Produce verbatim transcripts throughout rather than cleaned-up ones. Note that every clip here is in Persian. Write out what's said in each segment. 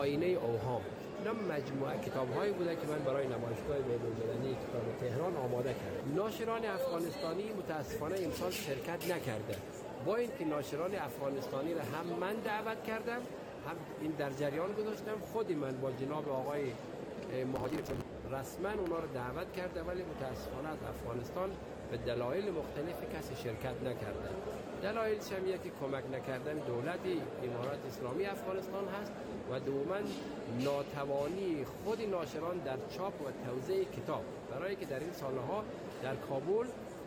آینه اوهام. اینا مجموعه کتاب‌هایی بوده که من برای نمایشگاه بین‌المللی کتاب تهران آماده کردم. ناشران افغانستانی متاسفانه امسال شرکت نکرده. با اینکه ناشران افغانستانی را هم من دعوت کردم، هم این در جریان گذاشتم، خودی من با جناب آقای مهاجر رسما اونا رو دعوت کرده، ولی متاسفانه از افغانستان به دلایل مختلفی کسی شرکت نکرده. دلایلش هم یکی کمک نکردن دولت امارات اسلامی افغانستان هست و دوما ناتوانی خود ناشران در چاپ و توزیع کتاب، برای که در این سالها در کابل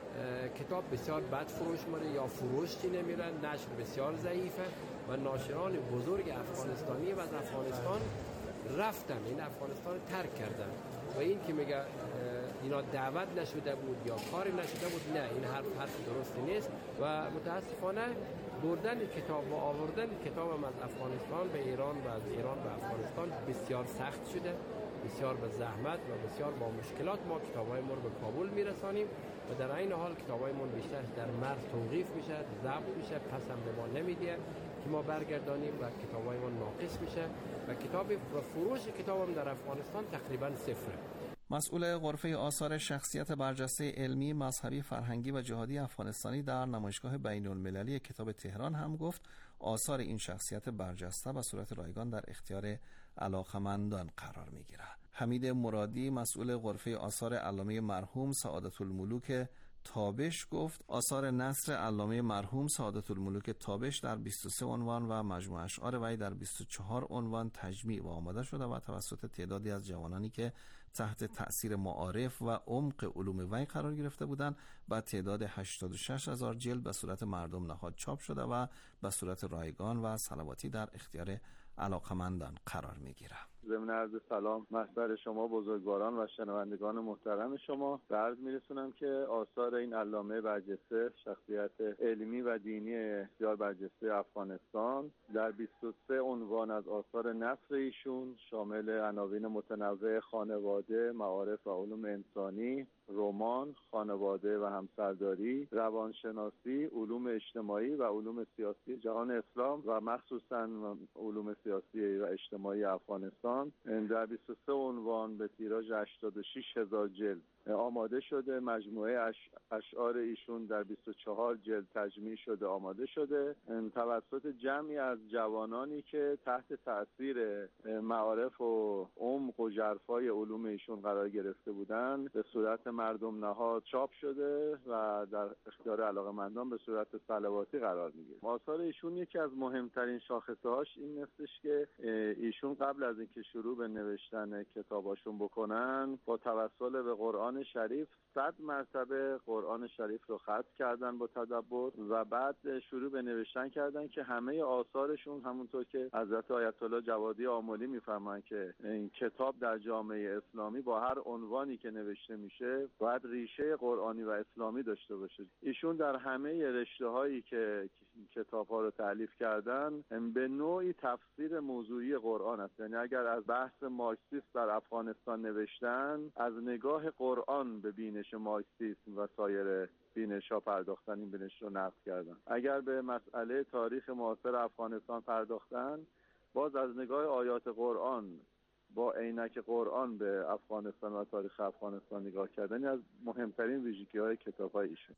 کتاب بسیار بد فروش میره یا فروشی نمیرن، نشر بسیار ضعیفه و ناشران بزرگ افغانستانی و از افغانستان رفتن، این افغانستان ترک کردن و این که میگه اینا دعوت نشده بود یا کاری نشده بود، نه، این حرف حرف درستی نیست و متاسفانه بردن کتاب و آوردن کتاب هم از افغانستان به ایران و از ایران به افغانستان بسیار سخت شده، بسیار به زحمت و بسیار با مشکلات ما کتابای ما رو به کابل میرسانیم و در این حال کتابای ما بیشتر در مرز توقیف میشه، ضبط میشه، پس هم به ما نمیدیه که ما برگردانیم و کتابای ما ناقص میشه و کتاب و فروش کتاب هم در افغانستان تقریبا صفره. مسئول غرفه آثار شخصیت برجسته علمی، مذهبی، فرهنگی و جهادی افغانستانی در نمایشگاه بین‌المللی کتاب تهران هم گفت آثار این شخصیت برجسته به صورت رایگان در اختیار علاقمندان قرار می‌گیرد. حمید مرادی، مسئول غرفه آثار علامه مرحوم سعادت الملوک تابش گفت آثار نثر علامه مرحوم سعادت الملوک تابش در بیست و سه عنوان و مجموعه اشعار وی در بیست و چهار عنوان تجمیع و آماده شده و توسط تعدادی از جوانانی که تحت تأثیر معارف و عمق علوم وی قرار گرفته بودند با تعداد هشتاد و شش هزار جلد به صورت مردم نهاد چاپ شده و به صورت رایگان و صلواتی در اختیار علاقمندان قرار میگیره. ضمن عرض سلام محضر شما بزرگواران و شنوندگان محترم شما، به عرض میرسونم که آثار این علامه برجسته، شخصیت علمی و دینی بسیار برجسته افغانستان، در بیست و سه عنوان از آثار نثر ایشون شامل عناوین متنوع خانواده، معارف و علوم انسانی، رمان، خانواده و همسرداری، روانشناسی، علوم اجتماعی و علوم سیاسی جهان اسلام و مخصوصاً علوم سیاسی و اجتماعی افغانستان در بیست و سه عنوان به تیراژ هشتاد و شش هزار جلد آماده شده. مجموعه اش... اشعار ایشون در بیست و چهار جلد تجمیع شده آماده شده توسط جمعی از جوانانی که تحت تأثیر معارف و عمق و ژرفای علوم ایشون قرار گرفته بودند به صورت مردم نهاد چاپ شده و در اختیار علاقه‌مندان به صورت صلواتی قرار میگیره. آثار ایشون یکی از مهمترین شاخصه‌هاش این هستش که ایشون قبل از اینکه شروع به نوشتن کتاباشون بکنن با توسل به قرآن شریف صد مرتبه قرآن شریف رو ختم کردن با تدبر و بعد شروع به نوشتن کردن که همه آثارشون همونطور که حضرت آیت الله جوادی آملی میفرمایند که این کتاب در جامعه اسلامی با هر عنوانی که نوشته میشه باید ریشه قرآنی و اسلامی داشته باشه. ایشون در همه رشته‌هایی که کتاب‌ها رو تألیف کردن به نوعی تفسیر موضوعی قرآن است. یعنی اگر از بحث مارکسیسم در افغانستان نوشتن، از نگاه قرآن به بینش مارکسیسم و سایر بینش‌ها پرداختن، این بینش رو نقد کردن. اگر به مسئله تاریخ معاصر افغانستان پرداختن، باز از نگاه آیات قرآن با عینک قرآن به افغانستان و تاریخ افغانستان نگاه کردن از مهمترین ویژگی‌های کتاب‌های ایشون.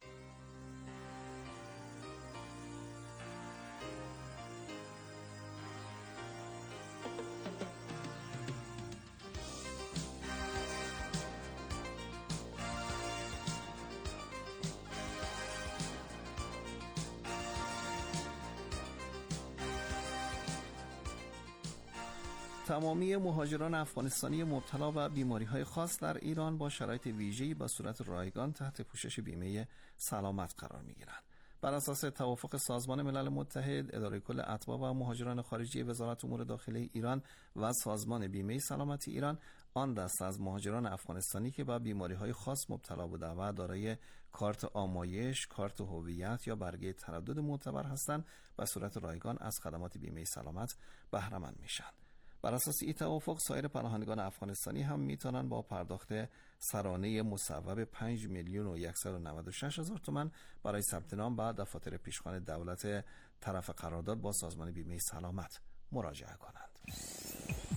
تمامی مهاجران افغانستانی مبتلا به بیماری‌های خاص در ایران با شرایط ویژه‌ای به صورت رایگان تحت پوشش بیمه سلامت قرار می‌گیرند. بر اساس توافق سازمان ملل متحد، اداره کل اتباع و مهاجران خارجی وزارت امور داخلی ایران و سازمان بیمه سلامتی ایران، آن دسته از مهاجران افغانستانی که به بیماری‌های خاص مبتلا بوده و دارای کارت آمایش، کارت هویت یا برگه تردد معتبر هستند، به صورت رایگان از خدمات بیمه سلامت بهره مند میشن. بر اساس این توافق سایر پناهندگان افغانستانی هم میتونن با پرداخت سرانه مصوب پنج میلیون و صد و نود و شش هزار تومان برای ثبت نام به دفاتر پیشخوان دولت طرف قرارداد با سازمان بیمه سلامت مراجعه کنند.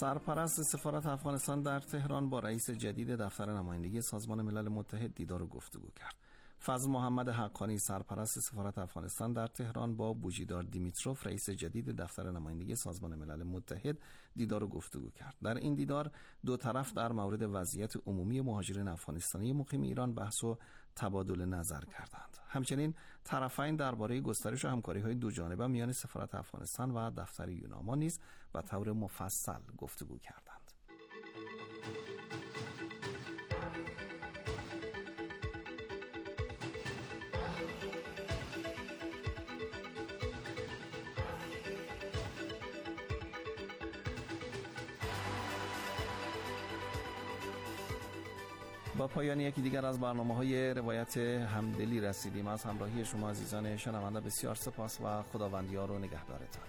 سرپرست سفارت افغانستان در تهران با رئیس جدید دفتر نمایندگی سازمان ملل متحد دیدار و گفتگو کرد. فضل محمد حقانی سرپرست سفارت افغانستان در تهران با بوژیدار دیمیتروف رئیس جدید دفتر نمایندگی سازمان ملل متحد دیدار و گفتگو کرد. در این دیدار دو طرف در مورد وضعیت عمومی مهاجرین افغانستانی مقیم ایران بحث و تبادل نظر کردند. همچنین طرفین درباره گسترش همکاری‌های دو جانبه میان سفارت افغانستان و دفتر یوناما نیز به طور مفصل گفتگو کردند. با پایان یکی دیگر از برنامه‌های روایت همدلی رسیدیم. از همراهی شما عزیزان شنونده بسیار سپاس و خداوندیار و نگهدارتان.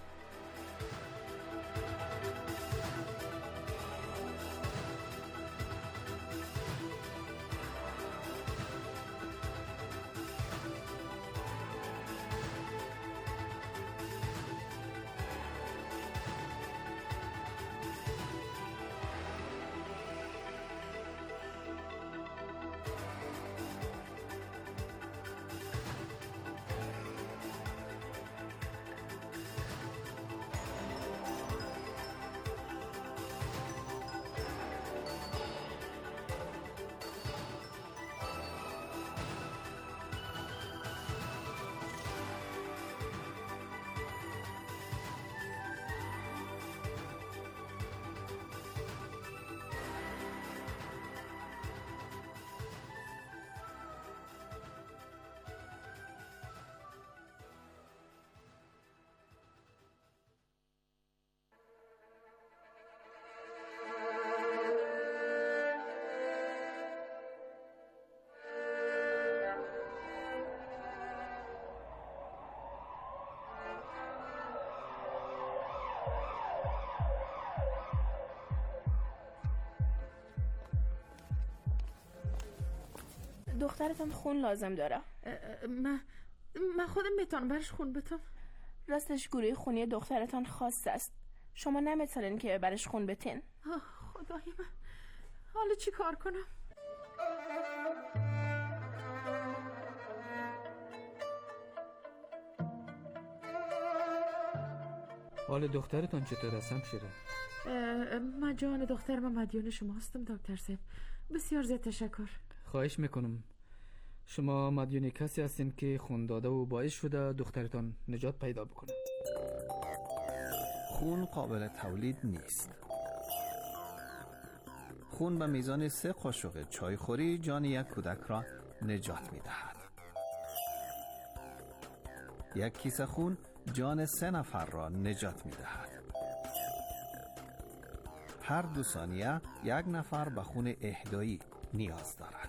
دخترتان خون لازم داره. من من خودم میتونم برش خون بتم. راستش گروه خونی دخترتان خاص است. شما نمیتونین که برش خون بتین. خدای من، حالا چی کار کنم؟ حال دخترتان چطور است همشیره؟ من جان دخترم مدیون شما هستم دکتر صاحب. بسیار زیاد تشکر. خواهش میکنم. شما مدیون کسی هستین که خون داده و باعث شده دخترتان نجات پیدا بکنه. خون قابل تولید نیست. خون به میزان سه قاشق چایخوری جان یک کودک را نجات میدهد. یک کیسه خون جان سه نفر را نجات میدهد. هر دو ثانیه یک نفر به خون اهدایی نیاز دارد.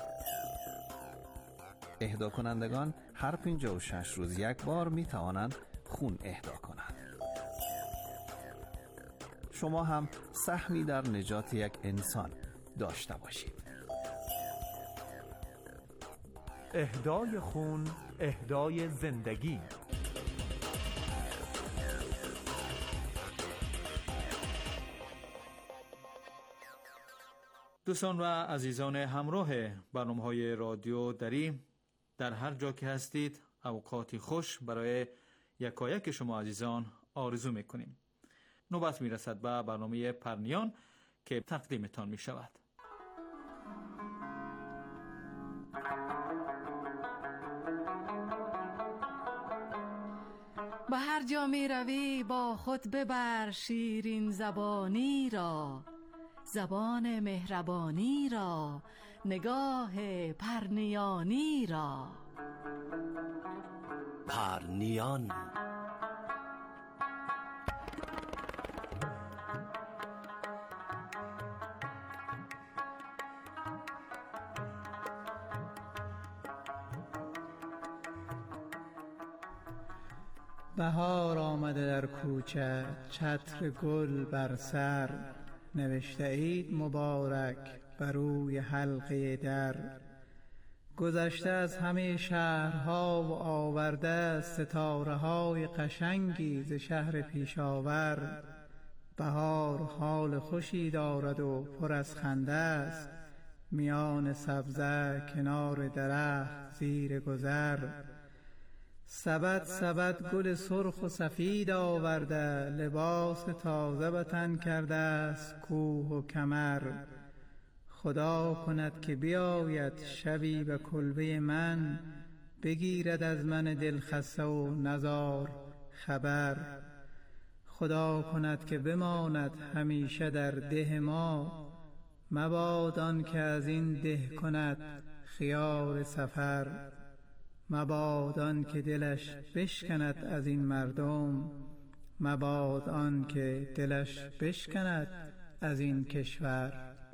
اهدا کنندگان هر پنجاه و شش روز یک بار می توانند خون اهدا کنند. شما هم سهمی در نجات یک انسان داشته باشید. اهدای خون، اهدای زندگی. دوستان و عزیزان همراه برنامه‌های رادیو دری، در هر جا که هستید اوقاتی خوش برای یکایک شما عزیزان آرزو میکنیم. نوبت میرسد به برنامه پرنیان که تقدیمتان میشود. به هر جا می روی با خود ببر شیرین زبانی را، زبان مهربانی را، نگاه پرنیانی را. پرنیان. بهار آمده در کوچه، چتر گل بر سر، نوشته اید مبارک بر روی حلقه در. گذشته از همه شهرها و آورده ستاره های قشنگی ز شهر پیشاور. بهار حال خوشی دارد و پر از خنده است، میان سبزه کنار درخت زیر گذر. سبد سبد گل سرخ و سفید آورده، لباس تازه به تن کرده است کوه و کمر. خدا کند که بیاید شبی به کلبه من، بگیرد از من دل خسته و نزار خبر. خدا کند که بماند همیشه در ده ما، مباد آن که از این ده کند خیال سفر. مباد آن که دلش بشکند از این مردم، مباد آن که دلش بشکند از این کشور.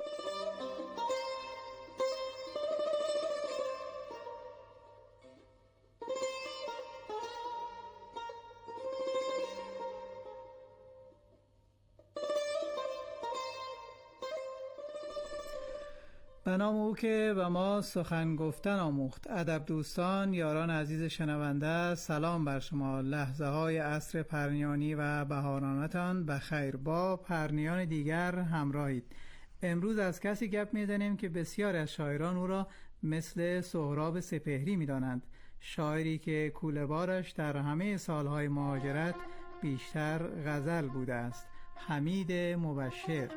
به نام او که به ما سخن گفتن آموخت. ادب دوستان، یاران عزیز شنونده، سلام بر شما. لحظه های عصر پرنیانی و بهارانتان بخیر. با پرنیان دیگر همراهید. امروز از کسی گپ می‌زنیم که بسیار از شاعران او را مثل سهراب سپهری می‌دانند. شاعری که کوله‌بارش در همه سالهای مهاجرت بیشتر غزل بوده است. حمید مبشر.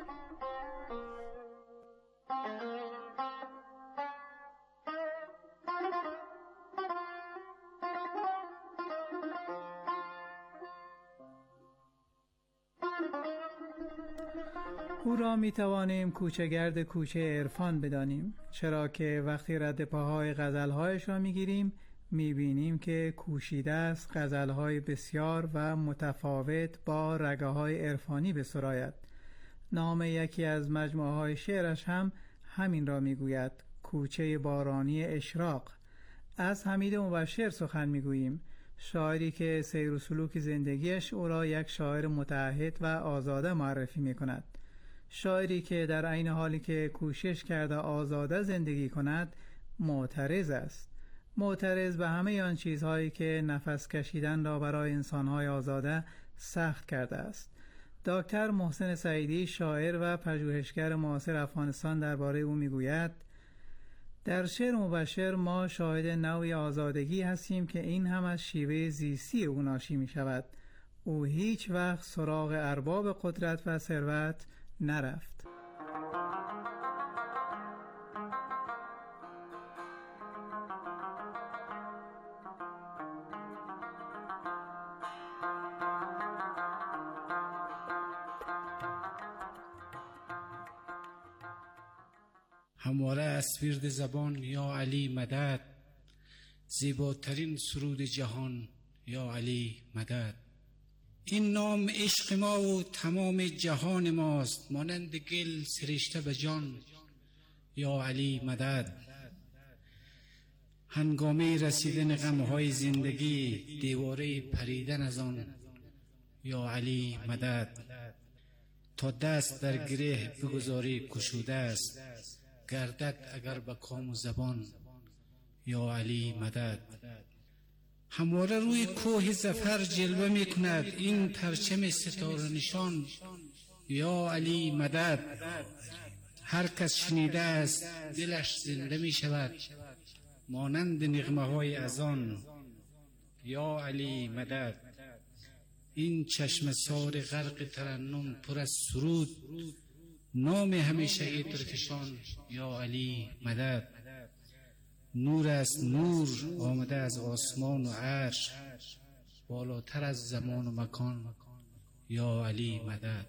او را می توانیم کوچه‌گرد کوچه عرفان بدانیم، چرا که وقتی رد پاهای غزلهایش را می گیریم می بینیم که کوشیده است غزلهای بسیار و متفاوت با رگه های عرفانی بسراید. نام یکی از مجموعه های شعرش هم همین را می گوید، کوچه بارانی اشراق. از حمید مبشر سخن می گوییم، شاعری که سیر و سلوک زندگیش او را یک شاعر متعهد و آزاده معرفی می کند. شاعری که در عین حالی که کوشش کرده آزاده زندگی کند معترض است. معترض به همه آن چیزهایی که نفس کشیدن را برای انسانهای آزاده سخت کرده است. دکتر محسن سعیدی، شاعر و پژوهشگر معاصر افغانستان، درباره او میگوید: در شعر مبشر ما شاهد نوعی آزادگی هستیم که این هم از شیوه زیستی او ناشی می شود. او هیچ وقت سراغ ارباب قدرت و ثروت نرفت. همواره از ورد زبان یا علی مدد، زیباترین سرود جهان یا علی مدد. این نام عشق ما و تمام جهان ماست، مانند گل سرشته به جان یا علی مدد. هنگامه رسیدن غمهای زندگی، دیواره پریدن از آن یا علی مدد. تا دست در گره بگذاری گشوده است، گردد اگر به کام و زبان یا علی مدد. همواره روی کوه ظفر جلوه می کند این پرچم ستاره نشان یا علی مدد. هر کس شنیده است دلش زنده می شود، مانند نغمه های اذان یا علی مدد. این چشم سار غرق ترنم پر از سرود، نام همیشه عطرفشان یا علی مدد. نور است نور آمده از آسمان و عرش، بالاتر از زمان و مکان یا علی مدد.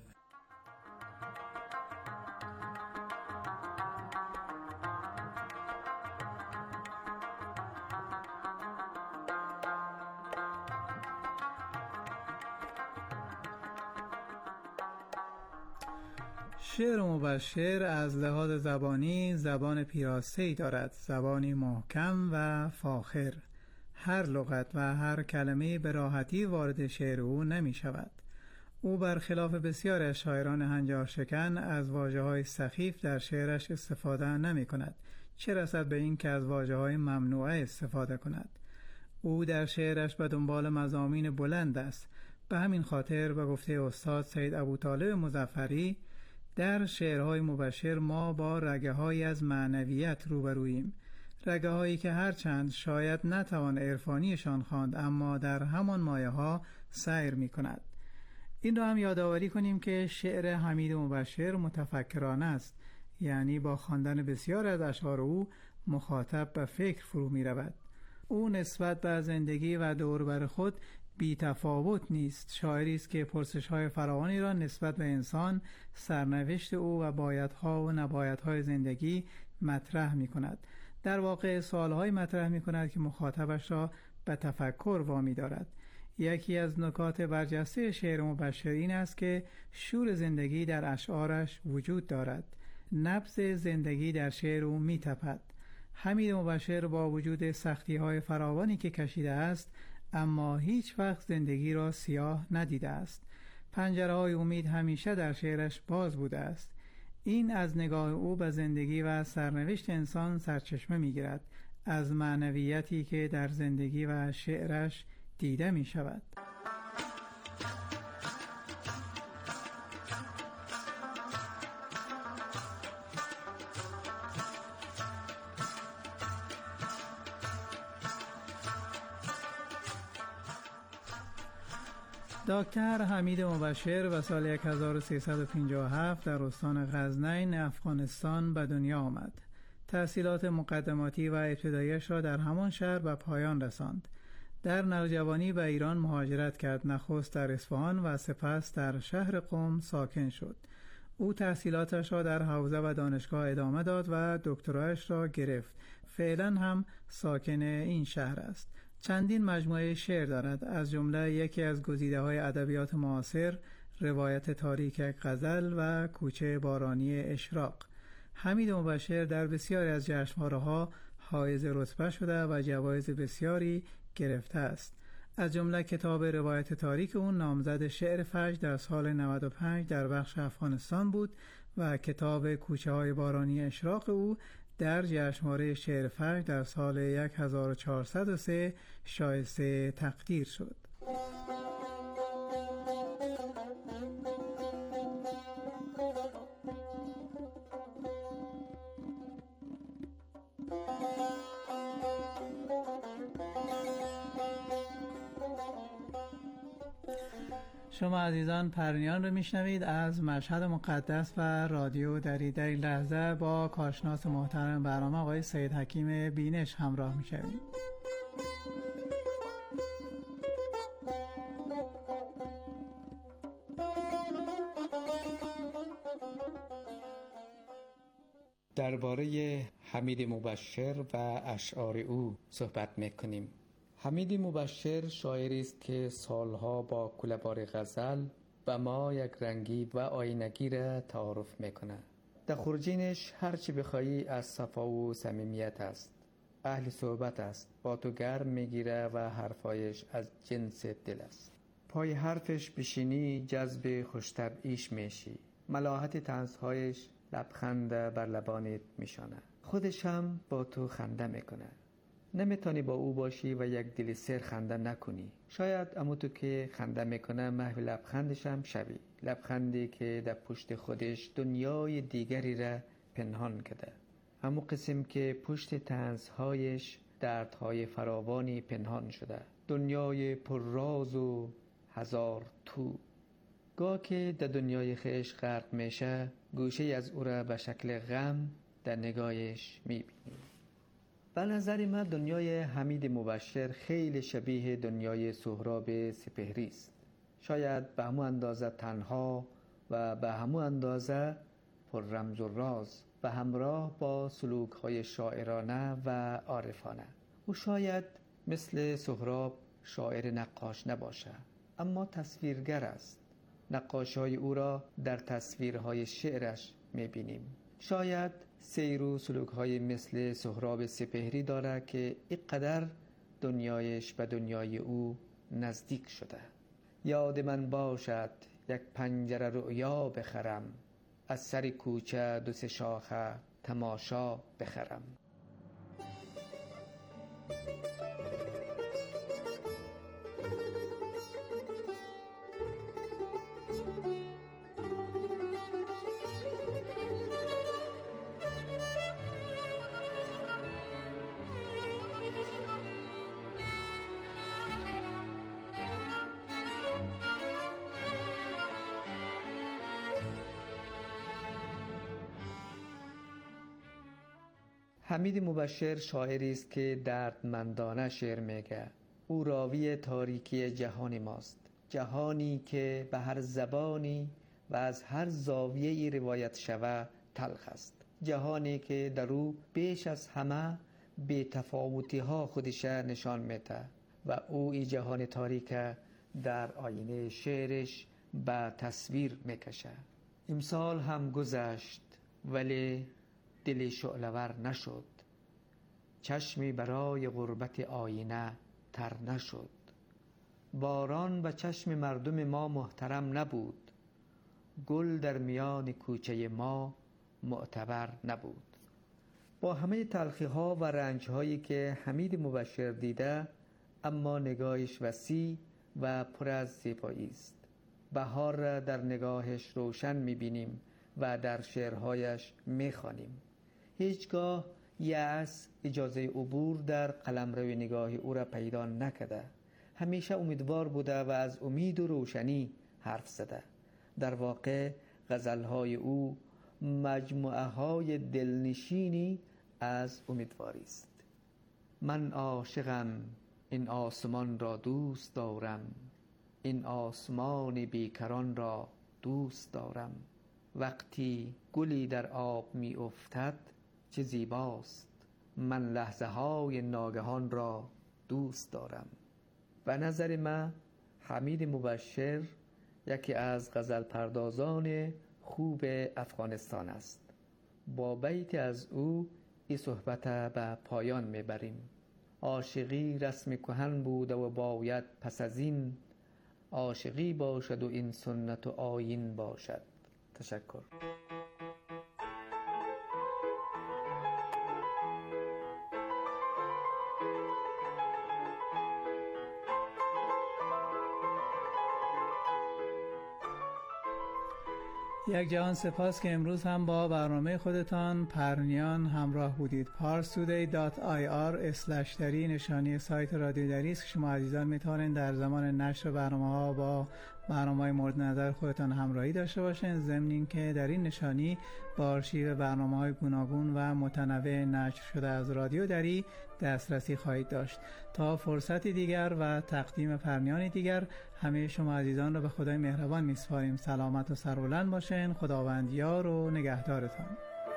شعر مبشر از لحاظ زبانی زبان پیراسته‌ای دارد، زبانی محکم و فاخر. هر لغت و هر کلمه به راحتی وارد شعر او نمی شود. او برخلاف بسیار از شاعران هنجار شکن از واژه‌های سخیف در شعرش استفاده نمی کند، چه رسد به این که از واژه‌های ممنوعه استفاده کند. او در شعرش به دنبال مضامین بلند است، به همین خاطر به گفته استاد سید ابوطالب مظفری در شعرهای مبشر ما با رگه های از معنویت روبروییم، رگه هایی که هرچند شاید نتوان عرفانیشان خواند اما در همان مایه ها سیر می کند. این را هم یادآوری کنیم که شعر حمید مبشر متفکرانه است، یعنی با خواندن بسیار از اشعار او مخاطب به فکر فرو می رود. او نسبت به زندگی و دوربر خود بی تفاوت نیست. شاعری است که پرسش‌های فراوانی را نسبت به انسان، سرنوشت او و بایدها و نبایدهای زندگی مطرح می کند. در واقع سوال‌های مطرح می کند که مخاطبش را به تفکر وامی دارد. یکی از نکات برجسته شعر مبشر این است که شور زندگی در اشعارش وجود دارد. نبض زندگی در شعر او می تپد. حمید مبشر با وجود سختی‌های فراوانی که کشیده است اما هیچ وقت زندگی را سیاه ندیده است. پنجره‌های امید همیشه در شعرش باز بوده است. این از نگاه او به زندگی و سرنوشت انسان سرچشمه می‌گیرد، از معنویتی که در زندگی و شعرش دیده می‌شود. دکتر حمید مبشر و سال هزار و سیصد و پنجاه و هفت در استان غزنین افغانستان به دنیا آمد. تحصیلات مقدماتی و ابتداییش را در همان شهر به پایان رساند. در نوجوانی به ایران مهاجرت کرد، نخست در اصفهان و سپس در شهر قم ساکن شد. او تحصیلاتش را در حوزه و دانشگاه ادامه داد و دکترایش را گرفت. فعلا هم ساکن این شهر است. چندین مجموعه شعر دارد، از جمله یکی از گزیده‌های ادبیات معاصر، روایت تاریک غزل و کوچه بارانی اشراق. حمید مبشر در بسیاری از جشنواره‌ها حائز رتبه شده و جوایز بسیاری گرفته است. از جمله کتاب روایت تاریک او نامزد شعر فجر در سال نود و پنج در بخش افغانستان بود و کتاب کوچه های بارانی اشراق او در جشنواره شعر فجر در سال هزار و چهارصد و سه شایسته تقدیر شد. شما عزیزان پرنیان رو میشنوید از مشهد مقدس و رادیو دری. در این لحظه با کارشناس محترم برنامه آقای سید حکیم بینش همراه میشویم. درباره حمید مبشر و اشعار او صحبت میکنیم. حمید مبشر شاعری است که سالها با کله‌بار غزل و ما یک رنگی و آینگی را تعارف میکنه. در خورجینش هرچی بخوایی از صفا و صمیمیت است. اهل صحبت است، با تو گرم میگیره و حرفایش از جنس دل است. پای حرفش بشینی جذب خوش‌طبعیش میشی. ملاحت طنزهایش لبخند بر لبانت میشانه. خودش هم با تو خنده میکنه. نمیتونی با او باشی و یک دل سر خنده نکنی. شاید اما تو که خنده میکنه محو لبخندش هم شوی. لبخندی که در پشت خودش دنیای دیگری را پنهان کرده. همون قسم که پشت طنزهایش دردهای فراوانی پنهان شده. دنیای پر راز و هزار تو. گاه که در دنیای خیش غرق میشه، گوشه از او را به شکل غم در نگاهش میبینی. به نظر من دنیای حمید مبشر خیلی شبیه دنیای سهراب سپهری است. شاید به همون اندازه تنها و به همون اندازه پر رمز و راز و همراه با سلوک‌های شاعرانه و عارفانه. او شاید مثل سهراب شاعر نقاش نباشه، اما تصویرگر است. نقاشی‌های او را در تصویرهای شعرش می‌بینیم. شاید سیر و سلوک‌های مثل سهراب سپهری داره که اینقدر دنیایش به دنیای او نزدیک شده. یاد من باشد یک پنجره رؤیا بخرم، از سر کوچه دو سه شاخه تماشا بخرم. حمید مبشر شاعری است که دردمندانه شعر میگه. او راوی تاریکی جهان ماست، جهانی که به هر زبانی و از هر زاویه‌ای روایت شوه تلخ است، جهانی که در او بیش از همه بی تفاوتی ها خودش نشان میده و او این جهان تاریک در آینه شعرش به تصویر میکشه. امسال هم گذشت ولی دل شعله‌ور نشد، چشمی برای غربت آینه تر نشد. باران به چشم مردم ما محترم نبود، گل در میان کوچه ما معتبر نبود. با همه تلخی ها و رنج هایی که حمید مبشر دیده، اما نگاهش وسیع و پر از زیبایی است. بهار را در نگاهش روشن می‌بینیم و در شعرهایش می‌خوانیم. هیچگاه یأس اجازه عبور در قلمرو نگاه او را پیدا نکرده. همیشه امیدوار بوده و از امید و روشنی حرف زده. در واقع غزلهای او مجموعه های دلنشینی از امیدواری است. من عاشقم، این آسمان را دوست دارم، این آسمان بیکران را دوست دارم. وقتی گلی در آب می افتد چه زیباست، من لحظه های ناگهان را دوست دارم. به نظر من حمید مبشر یکی از غزل پردازان خوب افغانستان است. با بیت از او این صحبت به پایان میبریم. عاشقی رسم کهن بود و باید پس از این عاشقی باشد و این سنت و آیین باشد. تشکر. یک جهان سپاس که امروز هم با برنامه خودتان پرنیان همراه بودید. پارس تودی دات آی آر اسلش دری نشانی سایت رادیو دری است که شما عزیزان میتونید در زمان نشر برنامه ها با برنامه‌های مورد نظر خودتان همراهی داشته باشین، ضمن اینکه در این نشانی با آرشیو برنامه‌های گوناگون و متنوع نشر شده از رادیو دری دسترسی خواهید داشت. تا فرصتی دیگر و تقدیم پرنیانی دیگر، همه شما عزیزان را به خدای مهربان میسپاریم. سلامت و سربلند باشین. خداوند یار و نگهدارتان.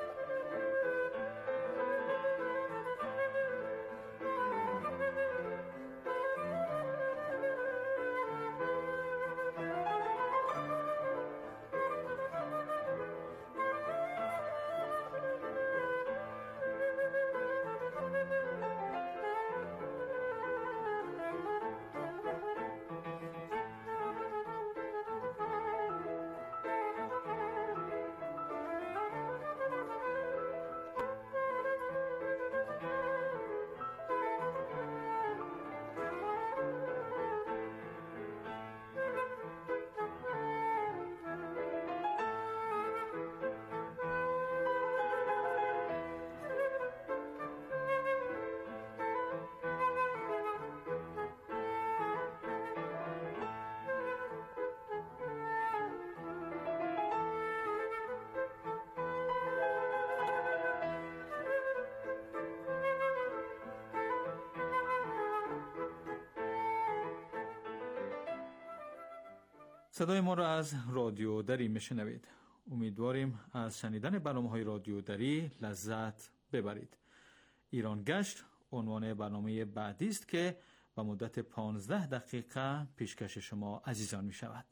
صدای ما را از رادیو دری میشنوید. امیدواریم از شنیدن برنامه‌های رادیو دری لذت ببرید. ایران گشت عنوان برنامه بعدی است که به مدت پانزده دقیقه پیشکش شما عزیزان می شود.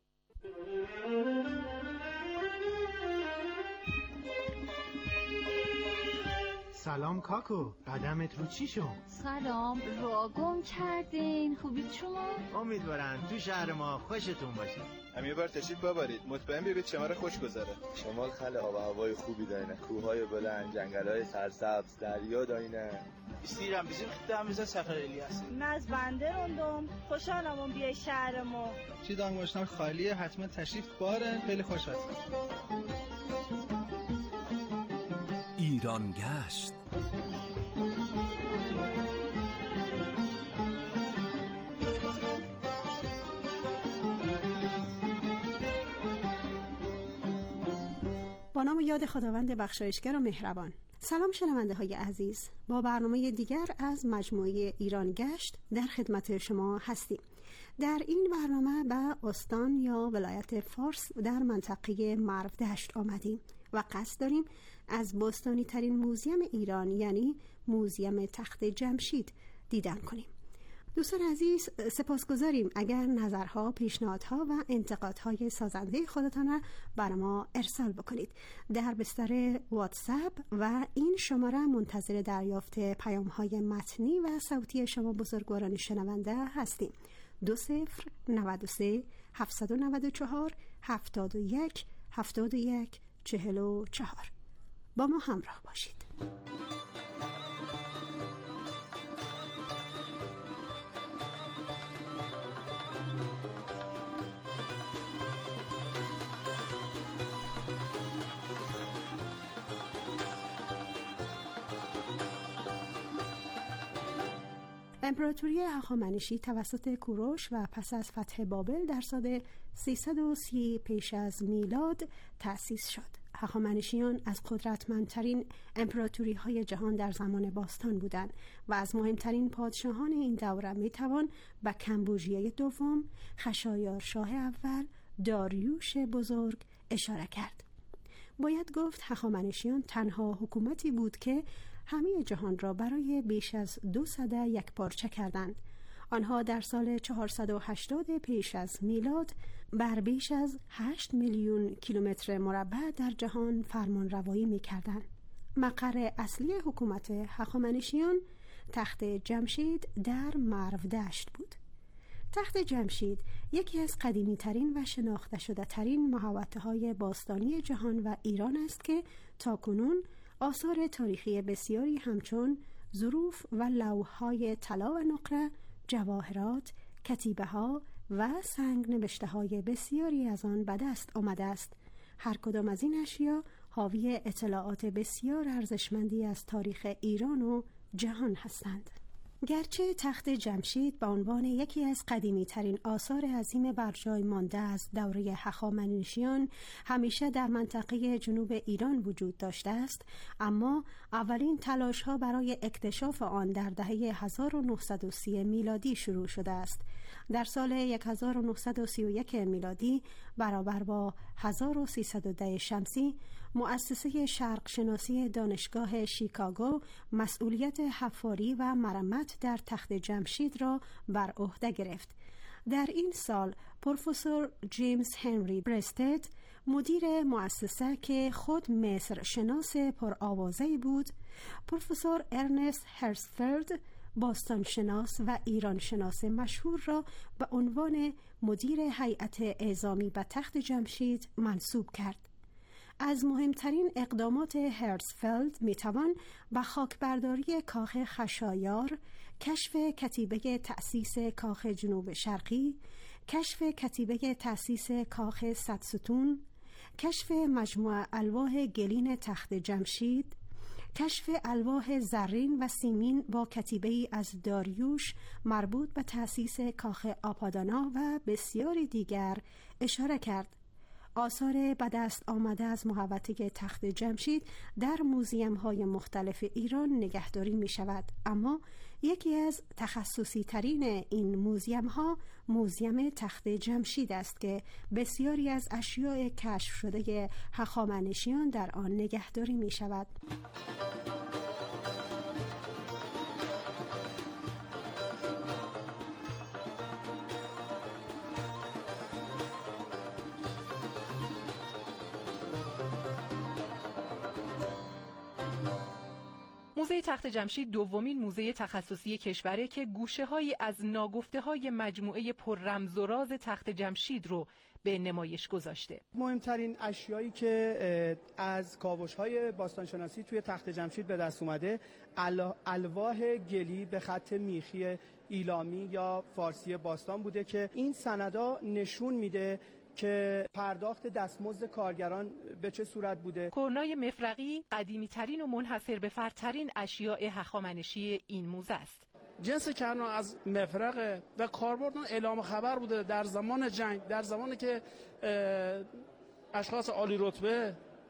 سلام کاکو، قدمت رو چی شد؟ سلام، را گم کردین. خوبید شما؟ امیدوارم تو شهر ما خوشتون باشه. هم یه بار تشریف ببرید، مطمئن بگید شما خوش گذره. شمال خیلی آب و هوای خوبی داره، کوههای بلند، جنگل‌های سرسبز، دریا داینه. بسیرم بسیر خدام میز سفر الیاس. ناز بنده روندم، خوشحالم اون بیای شهر ما. چی دانگوشنار خالیه، حتما تشریف بارن، خیلی خوش هستم. ایران گشت. با نام و یاد خداوند بخشایشگر و مهربان. سلام شنونده های عزیز، با برنامه دیگر از مجموعه ایران گشت در خدمت شما هستیم. در این برنامه به استان یا ولایت فارس در منطقه مرودشت آمدیم و قصد داریم از باستانی ترین موزیم ایران یعنی موزیم تخت جمشید دیدن کنیم. دوستان عزیز، سپاسگزاریم اگر نظرها، پیشنهادها و انتقادهای سازنده خودتان را بر ما ارسال بکنید. در بستر واتساپ و این شماره منتظر دریافت پیام‌های متنی و صوتی شما بزرگواران شنونده هستیم. دو صفر نود و سه هفتصد و نود و چهار هفتاد و یک هفتاد و یک چهل و چهار. با ما همراه باشید. امپراتوری هخامنشی توسط کوروش و پس از فتح بابل در سال سیصد و سی پیش از میلاد تأسیس شد. هخامنشیان از قدرتمندترین امپراتوری های جهان در زمان باستان بودند و از مهمترین پادشاهان این دوره میتوان به کمبوجیه دوم، خشایارشاه اول، داریوش بزرگ اشاره کرد. باید گفت هخامنشیان تنها حکومتی بود که همه جهان را برای بیش از دو سده یک پارچه کردند. آنها در سال چهارصد و هشتاد پیش از میلاد بر بیش از هشت میلیون کیلومتر مربع در جهان فرمان روایی می کردند. مقر اصلی حکومت هخامنشیان تخت جمشید در مرودشت بود. تخت جمشید یکی از قدیمی ترین و شناخته شده ترین محوطه های باستانی جهان و ایران است که تاکنون آثار تاریخی بسیاری همچون ظروف و لوح‌های طلا و نقره، جواهرات، کتیبه ها و سنگ نوشته های بسیاری از آن به دست آمده است. هر کدام از این اشیا حاوی اطلاعات بسیار ارزشمندی از تاریخ ایران و جهان هستند. گرچه تخت جمشید به عنوان یکی از قدیمی ترین آثار عظیم بر جای مانده از دوره هخامنشیان همیشه در منطقه جنوب ایران وجود داشته است، اما اولین تلاش ها برای اکتشاف آن در دهه هزار و نهصد و سی میلادی شروع شده است. در سال هزار و نهصد و سی و یک میلادی برابر با هزار و سیصد و ده شمسی مؤسسه شرق شناسی دانشگاه شیکاگو مسئولیت حفاری و مرمت در تخت جمشید را بر عهده گرفت. در این سال پروفسور جیمز هنری برستد مدیر مؤسسه که خود مصر شناس پرآوازه‌ای بود، پروفسور ارنست هرسفلد باستان شناس و ایران شناس مشهور را به عنوان مدیر هیئت اعزامی به تخت جمشید منصوب کرد. از مهمترین اقدامات هرسفلد میتوان به خاکبرداری کاخ خشایار، کشف کتیبه تأسیس کاخ جنوب شرقی، کشف کتیبه تأسیس کاخ صدستون، کشف مجموعه الواح گلین تخت جمشید، کشف الواح زرین و سیمین با کتیبه‌ای از داریوش مربوط به تأسیس کاخ آپادانا و بسیاری دیگر اشاره کرد. آثار به دست آمده از محوطه تخت جمشید در موزیم های مختلف ایران نگهداری می شود، اما یکی از تخصصی ترین این موزیم ها موزیم تخت جمشید است که بسیاری از اشیاء کشف شده هخامنشیان در آن نگهداری می شود. موزه تخت جمشید دومین موزه تخصصی کشوره که گوشه‌هایی از ناگفته‌های مجموعه پر رمز و راز تخت جمشید رو به نمایش گذاشته. مهمترین اشیایی که از کاوش‌های باستانشناسی توی تخت جمشید به دست اومده الواح گلی به خط میخی ایلامی یا فارسی باستان بوده که این سندا نشون میده که پرداخت دستمزد کارگران به چه صورت بوده. کرنای مفرقی قدیمی ترین و منحصر به فردترین اشیاء هخامنشی این موزه است. جنس کرنا از مفرق و کاربرد اعلام خبر بوده در زمان جنگ، در زمانی که اشخاص عالی رتبه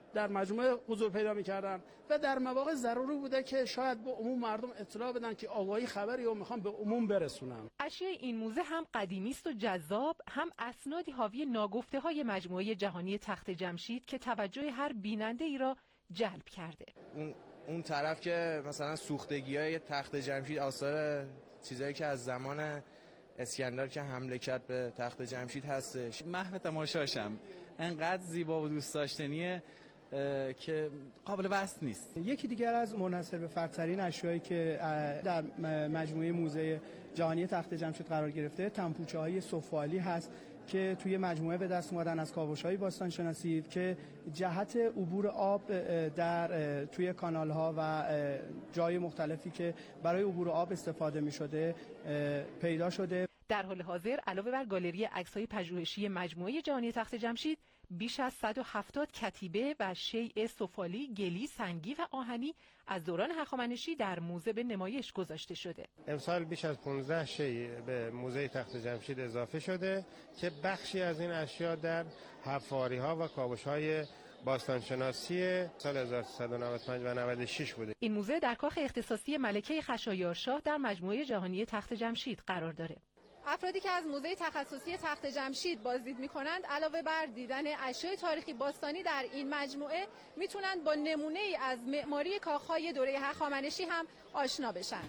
در مجموعه حضور پیدا می‌کردن و در مواقع ضروری بوده که شاید به عموم مردم اطلاع بدن که آگاهی خبری رو میخوان به عموم برسونن. اشیاء این موزه هم قدیمی است و جذاب، هم اسنادی حاوی ناگفته‌های مجموعه جهانی تخت جمشید که توجه هر بیننده‌ای را جلب کرده. اون اون طرف که مثلا سوختگی‌های تخت جمشید، آثار چیزایی که از زمان اسکندر که حمله کرد به تخت جمشید هستش. محو تماشاشم، انقدر زیبا و دوست داشتنیه که قابل وصف نیست. یکی دیگر از منحصر به فردترین اشیایی که در مجموعه موزه جهانی تخت جمشید قرار گرفته تنپوچه‌های سفالی هست که توی مجموعه به دست اومدن از کاوش‌های باستان شناسی که جهت عبور آب در توی کانال‌ها و جای مختلفی که برای عبور آب استفاده می‌شده پیدا شده. در حال حاضر علاوه بر گالری عکس‌های پژوهشی مجموعه جهانی تخت جمشید، بیش از صد و هفتاد کتیبه و شیء سفالی، گلی، سنگی و آهنی از دوران هخامنشی در موزه به نمایش گذاشته شده. امسال بیش از پانزده شیء به موزه تخت جمشید اضافه شده که بخشی از این اشیا در حفاری‌ها و کاوش‌های باستانشناسی سال هزار و سیصد و نود و پنج و نود و شش بوده. این موزه در کاخ اختصاصی ملکه خشایارشاه در مجموعه جهانی تخت جمشید قرار داره. افرادی که از موزه تخصصی تخت جمشید بازدید می‌کنند علاوه بر دیدن اشیاء تاریخی باستانی در این مجموعه میتونند با نمونه‌ای از معماری کاخ‌های دوره هخامنشی هم آشنا بشن.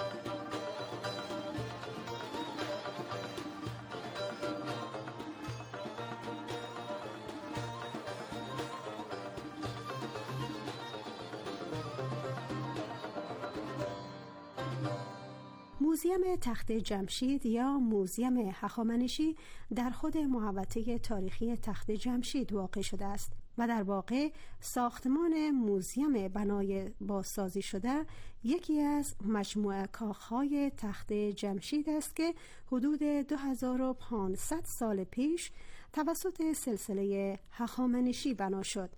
موزیم تخت جمشید یا موزیم هخامنشی در خود محوطه تاریخی تخت جمشید واقع شده است و در واقع ساختمان موزیم بنای بازسازی شده یکی از مجموعه کاخهای تخت جمشید است که حدود دو هزار و پانصد سال پیش توسط سلسله هخامنشی بنا شد.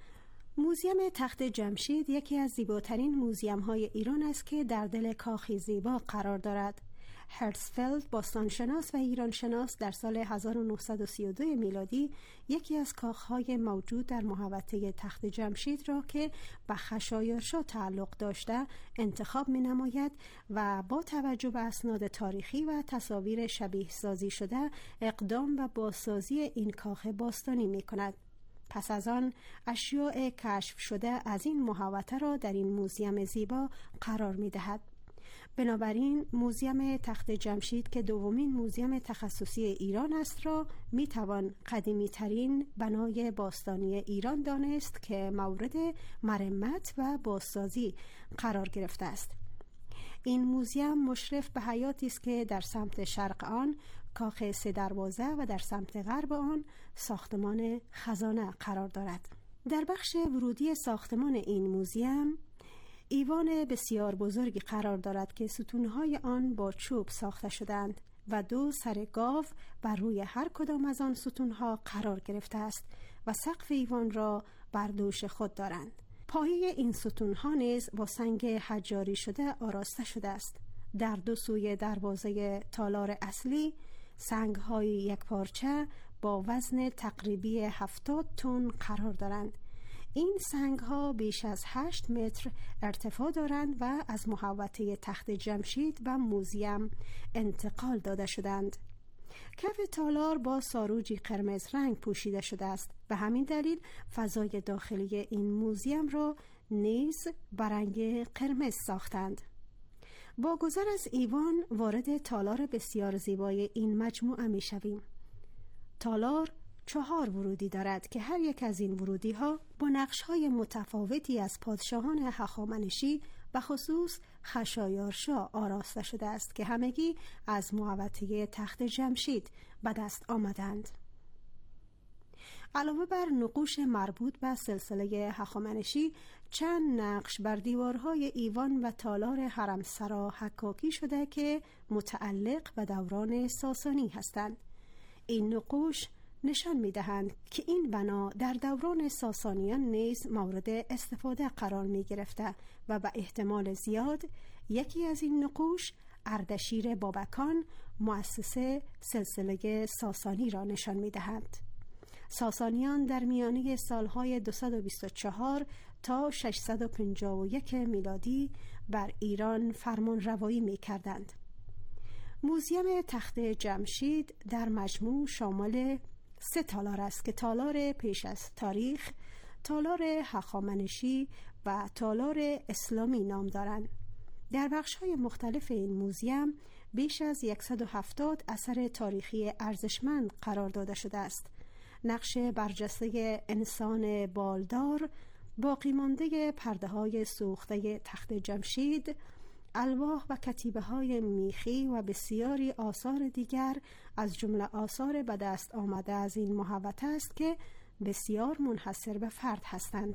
موزیم تخت جمشید یکی از زیباترین موزیم‌های ایران است که در دل کاخی زیبا قرار دارد. هرتزفلد باستانشناس و ایرانشناس در سال هزار و نهصد و سی و دو میلادی یکی از کاخهای موجود در محوطه تخت جمشید را که به خشایارشاه تعلق داشته انتخاب می‌نماید و با توجه به اسناد تاریخی و تصاویر شبیه سازی شده اقدام و بازسازی این کاخ باستانی می‌کند. پس از آن اشیاء کشف شده از این محوطه را در این موزیم زیبا قرار می دهد. بنابراین موزیم تخت جمشید که دومین موزیم تخصصی ایران است را می توان قدیمی ترین بنای باستانی ایران دانست که مورد مرمت و بازسازی قرار گرفته است. این موزیم مشرف به حیاتی است که در سمت شرق آن کاخ سه دروازه و در سمت غرب آن ساختمان خزانه قرار دارد. در بخش ورودی ساختمان این موزیم ایوان بسیار بزرگی قرار دارد که ستونهای آن با چوب ساخته شدند و دو سر گاو بر روی هر کدام از آن ستونها قرار گرفته است و سقف ایوان را بر دوش خود دارند. پایه این ستونها نیز با سنگ حجاری شده آراسته شده است. در دو سوی دروازه تالار اصلی سنگ‌های یک پارچه با وزن تقریبی هفتاد تن قرار دارند. این سنگ‌ها بیش از هشت متر ارتفاع دارند و از محوطه تخت جمشید و موزیم انتقال داده شدند. کف تالار با ساروجی قرمز رنگ پوشیده شده است و همین دلیل فضای داخلی این موزیم را نیز برنگ قرمز ساختند. با گذر از ایوان وارد تالار بسیار زیبای این مجموعه می شویم. تالار چهار ورودی دارد که هر یک از این ورودی ها با نقش های متفاوتی از پادشاهان هخامنشی و خصوص خشایارشاه آراسته شده است که همگی از محوطه تخت جمشید به دست آمدند. علاوه بر نقوش مربوط به سلسله هخامنشی، چند نقش بر دیوارهای ایوان و تالار حرمسرا حکاکی شده که متعلق به دوران ساسانی هستند. این نقوش نشان می‌دهند که این بنا در دوران ساسانیان نیز مورد استفاده قرار می‌گرفته و به احتمال زیاد یکی از این نقوش اردشیر بابکان مؤسس سلسله ساسانی را نشان می‌دهند. ساسانیان در میانه سالهای دویست و بیست و چهار تا ششصد و پنجاه و یک میلادی بر ایران فرمان روایی می کردند. موزیم تخت جمشید در مجموع شامل سه تالار است که تالار پیش از تاریخ، تالار هخامنشی و تالار اسلامی نام دارند. در بخش‌های مختلف این موزیم بیش از صد و هفتاد اثر تاریخی ارزشمند قرار داده شده است. نقش برجسته انسان بالدار، باقی مانده پرده‌های سوخته تخت جمشید، الواح و کتیبه‌های میخی و بسیاری آثار دیگر از جمله آثار به دست آمده از این محوطه است که بسیار منحصر به فرد هستند.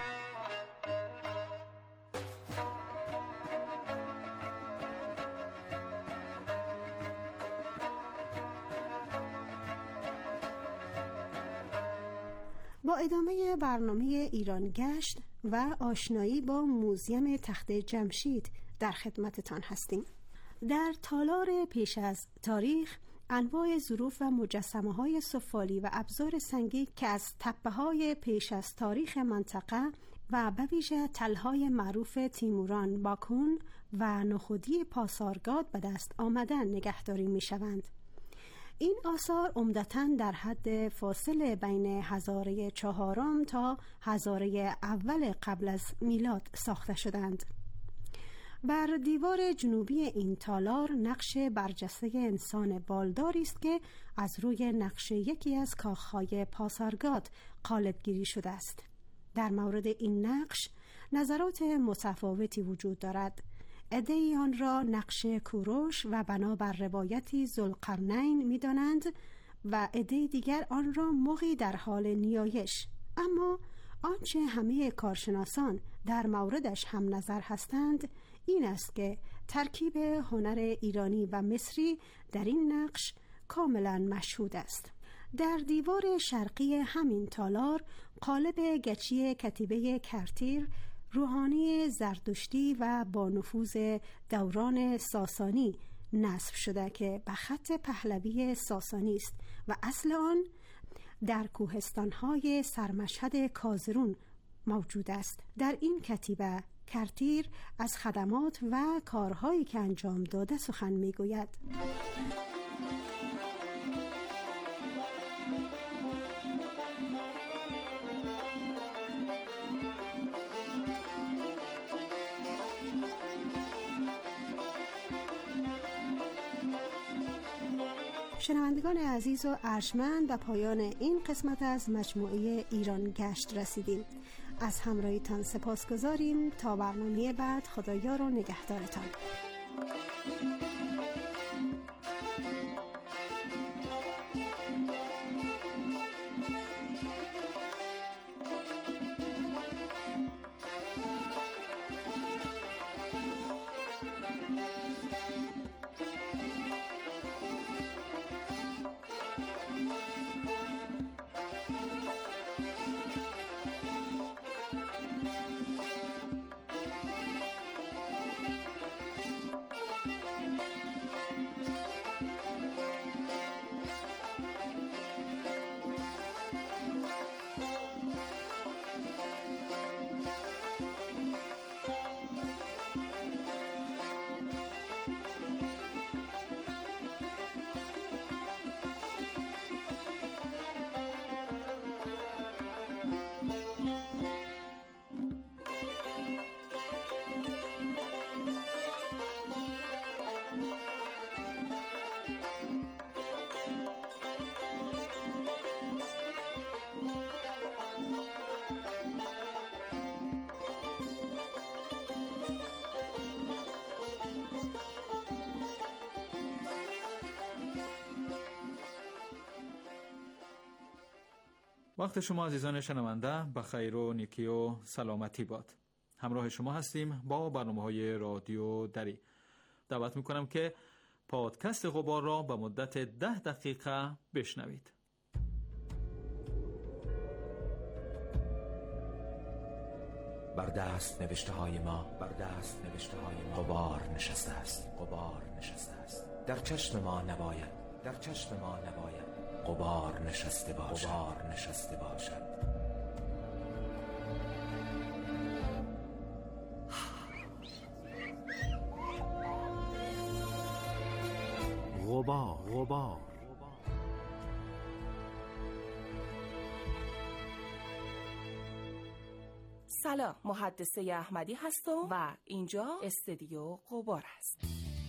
با ادامه برنامه ایران گشت و آشنایی با موزیم تخت جمشید در خدمتتان هستیم. در تالار پیش از تاریخ انواع ظروف و مجسمه های سفالی و ابزار سنگی که از تپه های پیش از تاریخ منطقه و به ویژه تلهای معروف تیموران، باکون و نخودی پاسارگاد به دست آمدن نگهداری می شوند. این آثار عمدتاً در حد فاصله بین هزاره چهارم تا هزاره اول قبل از میلاد ساخته شدند. بر دیوار جنوبی این تالار نقش برجسته انسان بالداری است که از روی نقش یکی از کاخهای پاسارگاد قالبگیری شده است. در مورد این نقش نظرات متفاوتی وجود دارد. عده‌ای آن را نقش کوروش و بنابر روایتی ذوالقرنین می‌دانند و عده دیگر آن را مغی در حال نیایش. اما آنچه همه کارشناسان در موردش هم نظر هستند این است که ترکیب هنر ایرانی و مصری در این نقش کاملا مشهود است. در دیوار شرقی همین تالار قالب گچی کتیبه کرتیر، روحانی زرتشتی و با نفوذ دوران ساسانی نصب شده که به خط پهلوی ساسانی است و اصل آن در کوهستان‌های سرمشهد کازرون موجود است. در این کتیبه کرتیر از خدمات و کارهایی که انجام داده سخن می‌گوید. شنوندگان عزیز و ارجمند، به پایان این قسمت از مجموعه ایران گشت رسیدیم. از همراهیتان سپاسگزاریم. تا برنامه بعد، خدایار و نگهدارتان. وقت شما عزیزان شنونده به خیر و نیکی و سلامتی باد. همراه شما هستیم با برنامه‌های رادیو دری. دعوت میکنم که پادکست غبار را به مدت ده دقیقه بشنوید. بر دست نوشته های ما بر دست نوشته های ما غبار نشسته است غبار نشسته است در چشم ما نباید در چشم ما نباید غبار نشسته باشد غبار نشسته باشد غبار غبار سلام، محدثه احمدی هستم و اینجا استودیو غبار است.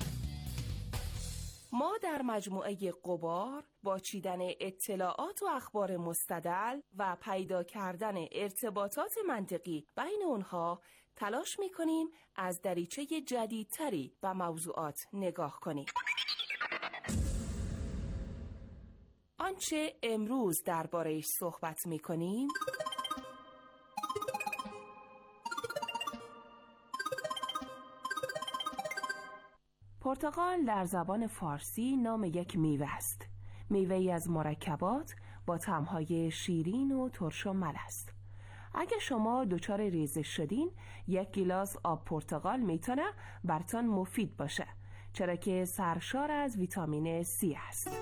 ما در مجموعه غبار با چیدن اطلاعات و اخبار مستدل و پیدا کردن ارتباطات منطقی بین اونها تلاش می‌کنیم از دریچه جدیدتری به موضوعات نگاه کنیم. آنچه امروز درباره‌اش صحبت می‌کنیم پرتقال در زبان فارسی نام یک میوه است. میوه‌ای از مرکبات با طعم‌های شیرین و ترش و مل است. اگه شما دچار ریزش شدین، یک گیلاس آب پرتقال میتونه براتون مفید باشه، چرا که سرشار از ویتامین سی است.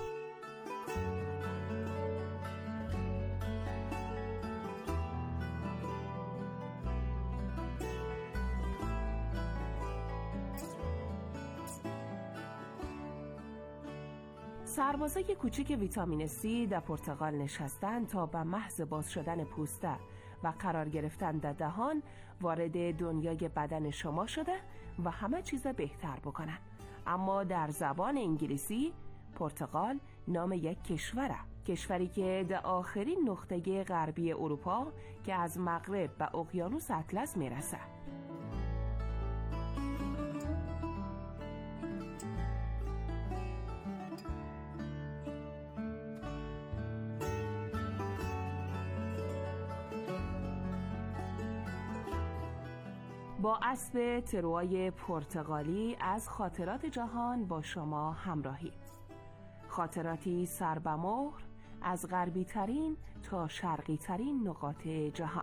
سربازای کوچیک ویتامین سی در پرتقال نشستن تا به محض باز شدن پوسته و قرار گرفتن در دهان وارد دنیای بدن شما شده و همه چیز بهتر بکنن. اما در زبان انگلیسی پرتقال نام یک کشوره، کشوری که در آخرین نقطه غربی اروپا که از مغرب به اقیانوس اطلس میرسه. با اسب تروای پرتغالی از خاطرات جهان با شما همراهی. خاطراتی سربمهر از غربی ترین تا شرقی ترین نقاط جهان.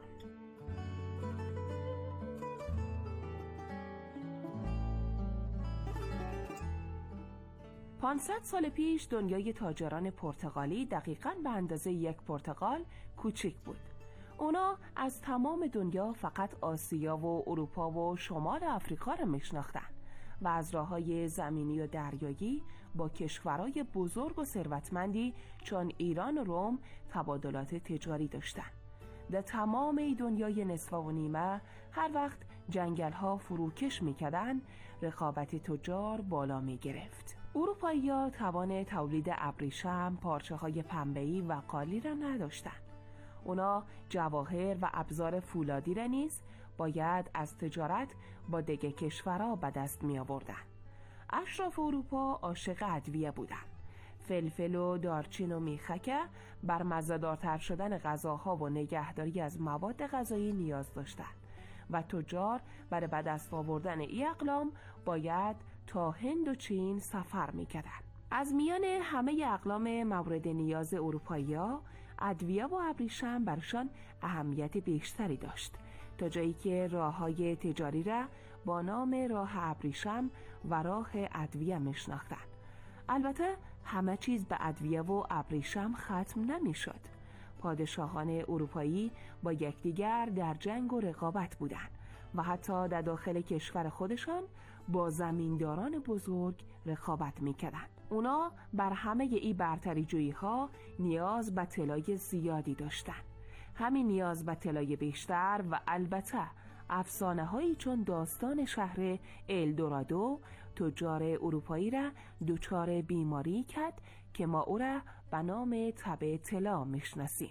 پانصد سال پیش دنیای تاجران پرتغالی دقیقاً به اندازه یک پرتقال کوچک بود. اونا از تمام دنیا فقط آسیا و اروپا و شمال آفریقا را میشناختن و از راههای زمینی و دریایی با کشورهای بزرگ و ثروتمندی چون ایران و روم تبادلات تجاری داشتن. در تمام دنیای نصف و نیمه هر وقت جنگل‌ها فروکش میکردن، رقابت تجار بالا میگرفت. اروپایی‌ها توان تولید ابریشم، پارچه‌های پنبه‌ای و قالی را نداشتن. اونا جواهر و ابزار فولادی را نیز باید از تجارت با دیگه کشورها به دست می آوردن. اشراف اروپا عاشق ادویه بودن. فلفل و دارچین و میخک بر مزه‌دارتر شدن غذاها و نگهداری از مواد غذایی نیاز داشتند و تجار برای به دست آوردن این اقلام باید تا هند و چین سفر میکردند. از میان همه اقلام مورد نیاز اروپایی‌ها ادویه و ابریشم برشان اهمیت بیشتری داشت، تا جایی که راه‌های تجاری را با نام راه ابریشم و راه ادویه میشناختند. البته همه چیز به ادویه و ابریشم ختم نمیشد. پادشاهان اروپایی با یکدیگر در جنگ و رقابت بودند و حتی در داخل کشور خودشان با زمینداران بزرگ رقابت میکردند. اونا بر همه این برتری جویی ها نیاز به طلای زیادی داشتند. همین نیاز به طلای بیشتر و البته افسانه هایی چون داستان شهر الدورادو تجار اروپایی را دچار بیماری کرد که ما او را به نام تب طلا میشناسیم.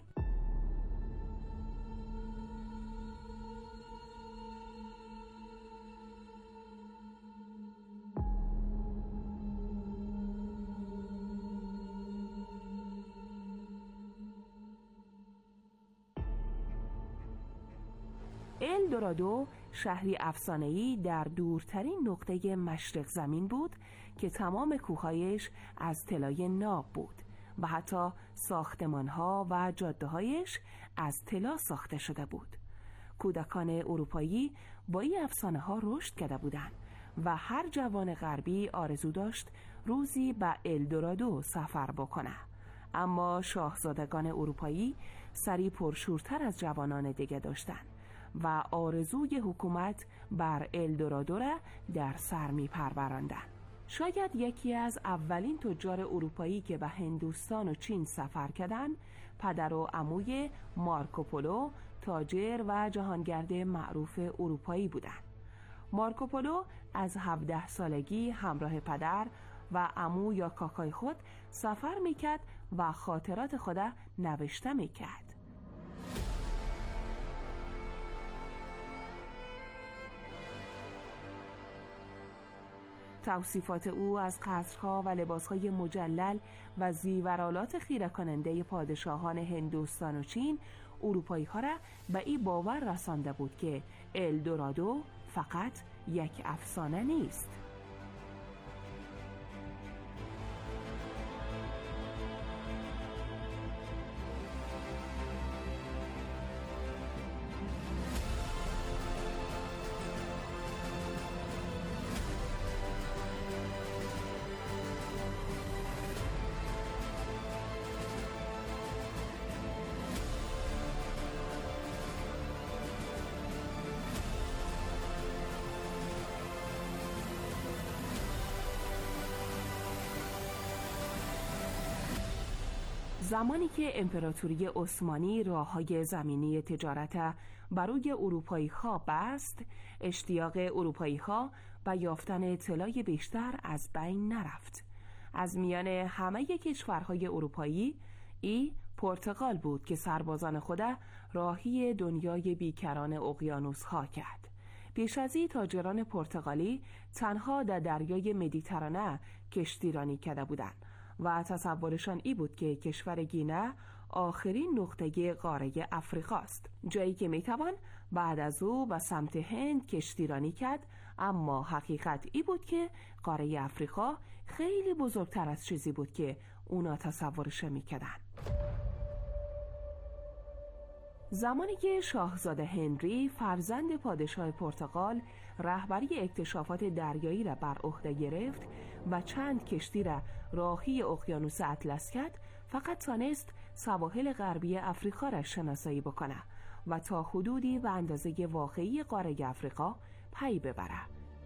الدورادو شهری افسانه‌ای در دورترین نقطه مشرق زمین بود که تمام کوههایش از طلای ناب بود و حتی ساختمان‌ها و جاده‌هایش از طلا ساخته شده بود. کودکان اروپایی با این افسانه‌ها رشد کرده بودند و هر جوان غربی آرزو داشت روزی به الدورادو سفر بکنه. اما شاهزادگان اروپایی سری پرشورتر از جوانان دیگه داشتن و آرزوی حکومت بر الدورادو را در سر می پروراندن. شاید یکی از اولین تجار اروپایی که به هندوستان و چین سفر کردن پدر و عموی مارکوپولو، تاجر و جهانگرد معروف اروپایی بودند. مارکوپولو از هفده سالگی همراه پدر و عمو یا کاکای خود سفر میکرد و خاطرات خود نوشته میکرد. توصیفات او از قصرها و لباسهای مجلل و زیورالات خیره کننده پادشاهان هندوستان و چین اروپایی ها را به این باور رسانده بود که الدورادو فقط یک افسانه نیست. زمانی که امپراتوری عثمانی راه‌های زمینی تجارت برای اروپایی ها بست، اشتیاق اروپایی ها به یافتن اطلاع بیشتر از بین نرفت. از میان همه کشورهای اروپایی ای پرتغال بود که سربازان خود راهی دنیای بیکران اقیانوس ها کرد. پیش از این تاجران پرتغالی تنها در دریای مدیترانه کشتیرانی کرده بودند و تصورشان ای بود که کشور گینه آخرین نقطه قاره افریقاست، جایی که میتوان بعد از او به سمت هند کشتیرانی کرد. اما حقیقت ای بود که قاره افریقا خیلی بزرگتر از چیزی بود که اونا تصورش میکردن. زمانی که شاهزاده هنری فرزند پادشاه پرتغال رهبری اکتشافات دریایی را بر عهده گرفت و چند کشتی را راهی اقیانوس اطلس کرد، فقط تانست سواحل غربی افریقا را شناسایی بکنه و تا حدودی به اندازه واقعی قاره افریقا پی ببره.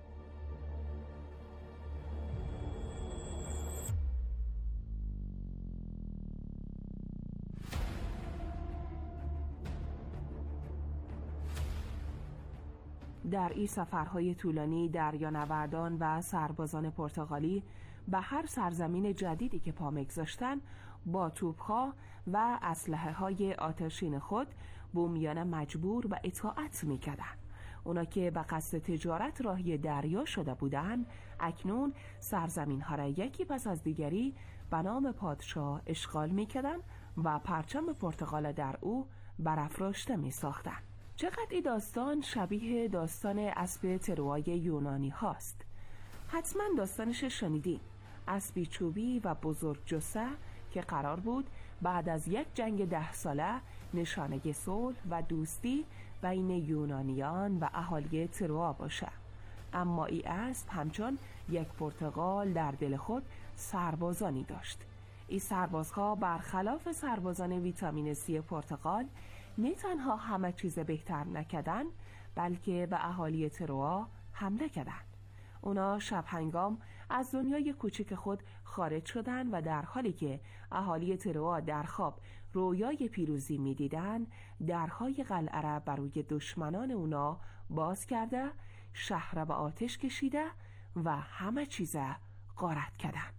در این سفرهای طولانی دریانوردان و سربازان پرتغالی به هر سرزمین جدیدی که پا می‌گذاشتن با توپ‌ها و اسلحه‌های آتشین خود بومیان مجبور به اطاعت می‌کردند. اونا که به قصد تجارت راهی دریا شده بودند اکنون سرزمین‌ها را یکی پس از دیگری به نام پادشاه اشغال می‌کردند و پرچم پرتغال در او برافراشته می‌ساختند. چقدر این داستان شبیه داستان اسب تروای یونانی هاست. حتما داستانش شنیدین. اسبی چوبی و بزرگ جثه که قرار بود بعد از یک جنگ ده ساله نشانه صلح و دوستی بین یونانیان و اهالی تروا باشه. اما این اسب همچون یک پرتغال در دل خود سربازانی داشت. این سربازها برخلاف سربازان ویتامین سی پرتغال نه تنها همه چیز بهتر نکردن بلکه به اهالی تروا حمله کردن. اونا شب هنگام از دنیای کوچک خود خارج شدن و در حالی که اهالی تروا در خواب رویای پیروزی می‌دیدن، درهای قلعه را بروی دشمنان اونا باز کرده، شهر را به آتش کشیده و همه چیز غارت کردن.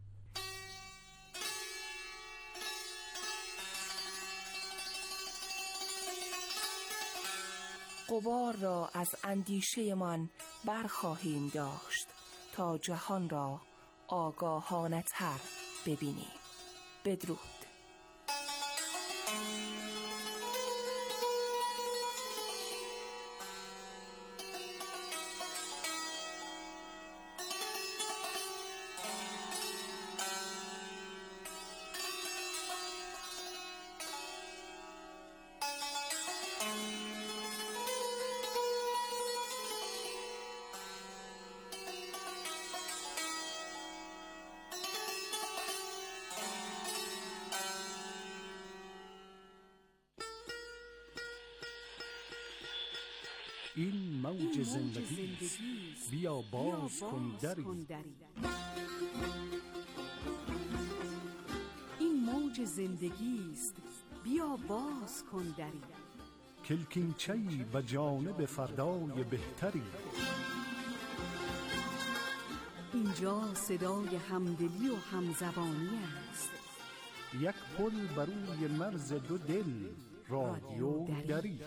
غبار را از اندیشه من برخواهیم داشت تا جهان را آگاهانه تر ببینیم. بدرود. این موج زندگی است، بیا باز کن دری. این موج زندگی است، بیا باز کن دری. کلکینچه‌ای به جانب فردای بهتری. اینجا صدای همدلی و همزبانی است. یک پل بر روی مرز دو دل، رادیو دری.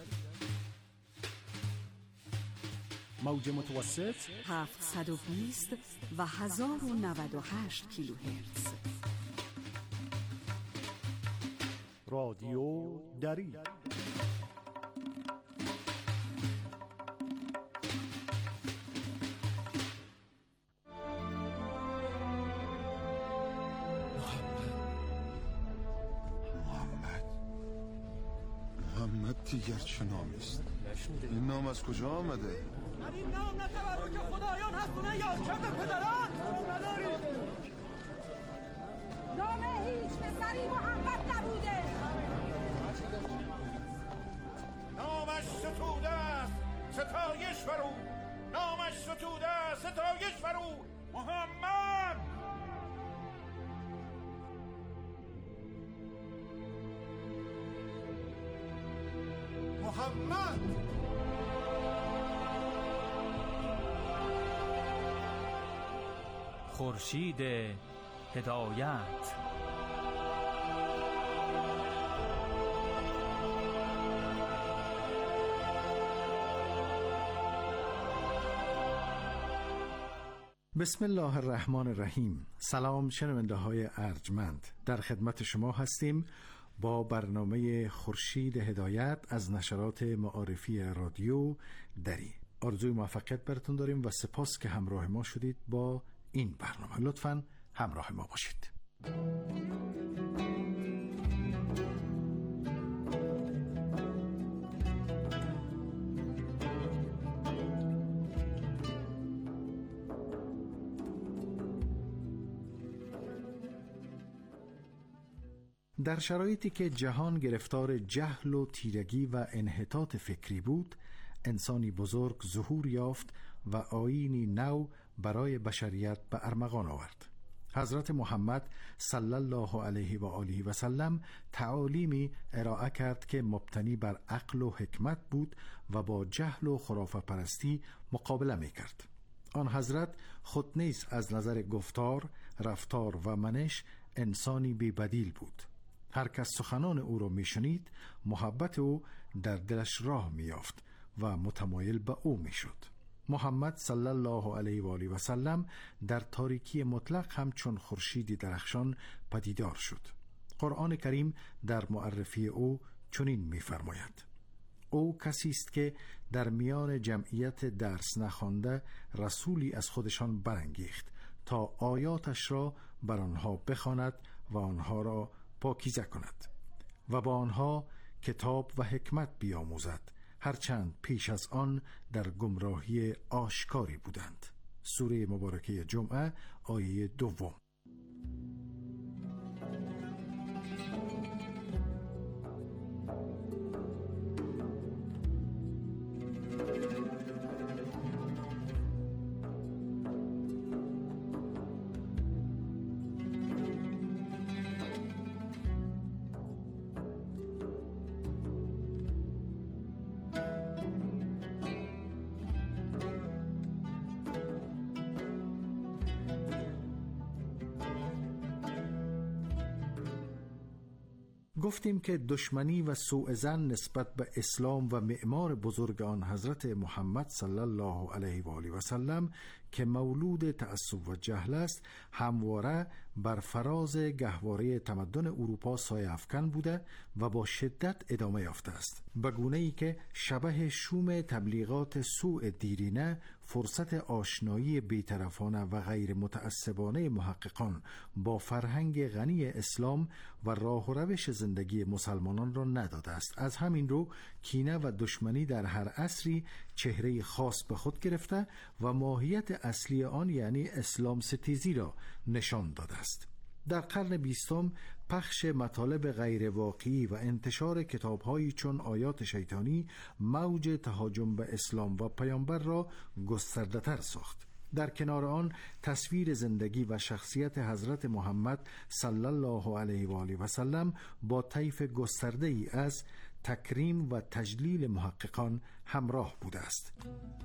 موج متوسط هفتصد و بیست و هزار و نود و هشت کیلوهرتز. رادیو دری. دیگر چه نامی است؟ این نام از کجا آمده؟ این نام نه تبرک خدایان هست و نه یادکرد پدران. نام هیچ پسری محمد نبوده. نامش ستوده است ستایش فرو. نامش ستوده است ستایش فرو. محمد. محمد. خورشید هدایت. بسم الله الرحمن الرحیم. سلام شنونده های ارجمند، در خدمت شما هستیم با برنامه خورشید هدایت از نشرات معارفی رادیو دری. آرزوی موفقیت براتون داریم و سپاس که همراه ما شدید با این برنامه. لطفاً همراه ما باشید. در شرایطی که جهان گرفتار جهل و تیرگی و انحطاط فکری بود، انسانی بزرگ ظهور یافت و آیینی نو برای بشریت به ارمغان آورد. حضرت محمد صلی الله علیه و آله و سلم تعالیمی ارائه کرد که مبتنی بر عقل و حکمت بود و با جهل و خرافه پرستی مقابله می کرد. آن حضرت خود نیز از نظر گفتار، رفتار و منش انسانی بی بدیل بود. هر کس سخنان او را می شنید، محبت او در دلش راه می یافت و متمایل به او می شد. محمد صلی الله علیه و آله و سلم در تاریکی مطلق همچون خورشیدی درخشان پدیدار شد. قرآن کریم در معرفی او چنین می فرماید: او کسی است که در میان جمعیت درس نخوانده رسولی از خودشان برانگیخت تا آیاتش را بر آنها بخواند و آنها را پاکیزه کند و با آنها کتاب و حکمت بیاموزد، هرچند پیش از آن در گمراهی آشکاری بودند. سوره مبارکه جمعه آیه دوم. گفتیم که دشمنی و سوء ظن نسبت به اسلام و معمار بزرگ آن حضرت محمد صلی الله علیه و آله و سلم که مولود تعصب و جهل است، همواره بر فراز گهواره تمدن اروپا سایه افکن بوده و با شدت ادامه یافته است، به گونه‌ای که شبح شوم تبلیغات سوء دیرینه فرصت آشنایی بی‌طرفانه و غیر متعصبانه محققان با فرهنگ غنی اسلام و راه و روش زندگی مسلمانان را نداده است. از همین رو کینه و دشمنی در هر عصری چهره خاص به خود گرفته و ماهیت اصلی آن یعنی اسلام ستیزی را نشان داده است. در قرن بیستم پخش مطالب غیر واقعی و انتشار کتاب‌هایی چون آیات شیطانی موج تهاجم به اسلام و پیامبر را گسترده‌تر ساخت. در کنار آن تصویر زندگی و شخصیت حضرت محمد صلی الله علیه و آله و سلم با طیف گسترده‌ای از تکریم و تجلیل محققان همراه بوده است.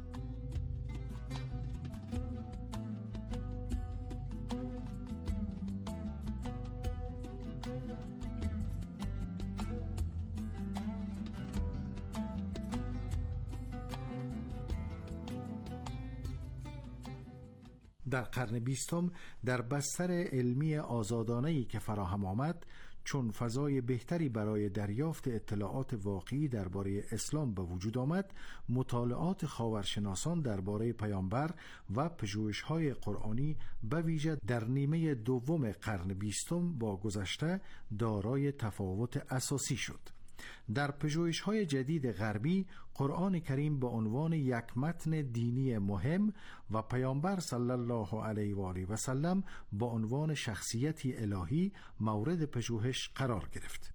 در قرن بیستم در بستر علمی آزادانه‌ای که فراهم آمد، چون فضای بهتری برای دریافت اطلاعات واقعی درباره اسلام به وجود آمد، مطالعات خاورشناسان درباره پیامبر و پژوهش‌های قرآنی به ویژه در نیمه دوم قرن بیستم با گذشته دارای تفاوت اساسی شد. در پژوهش‌های جدید غربی، قرآن کریم به عنوان یک متن دینی مهم و پیامبر صلی الله علیه و آله و سلم به عنوان شخصیتی الهی مورد پژوهش قرار گرفت.